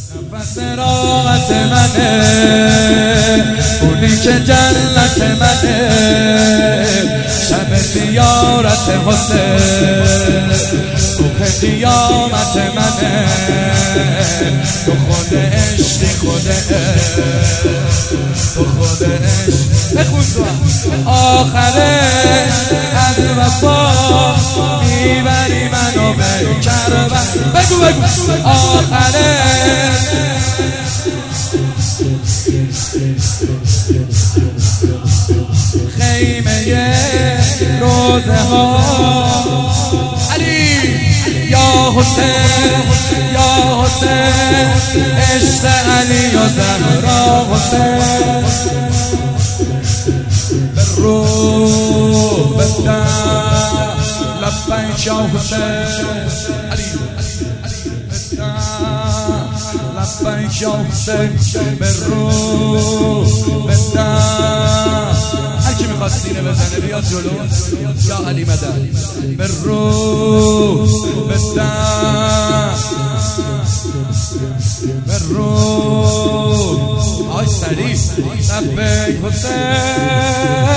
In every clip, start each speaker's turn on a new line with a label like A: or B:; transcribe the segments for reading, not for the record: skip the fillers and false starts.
A: نفس راحت منه، اونی که جنت منه، شب زیارت حسین، صبح قیامت منه، تو خود عشقی خود عشق، تو خود عشق. بخون تو آخره از وفا میبری منو به کربلا. بگو بگو آخره خیمه روزه ها علی یا حسین یا حسین، عشق علی و زهرا حسین، بالروح بالدم لبیک یا حسین علی لبیک یا حسین، بالروح بالدم. هر کی میخواد سینه بزنه بیاد جلو یا علی مدد، بالروح بالدم بالروح. آی سریع لبیک حسین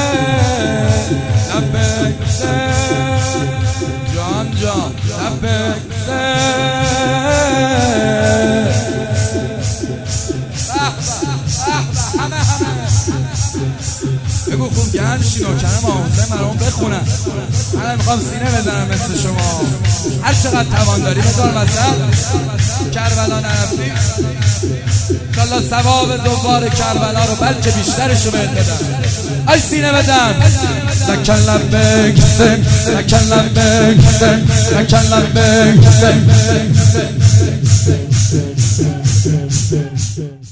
A: لبیک حسین جان جان لبیک حسین. بگو خوب گرم شی نوکرم آموزه مرام بخونم. من میخوام سینه بزنم مثل شما. هر چقدر توان داری بذار مثلا کربلا نرفتی انشالله ثواب دوباره کربلا رو بلکه بیشترشو بهت بدم. ای سینه بزن لکن لبیک حسین لکن لبیک حسین لکن لبیک حسین.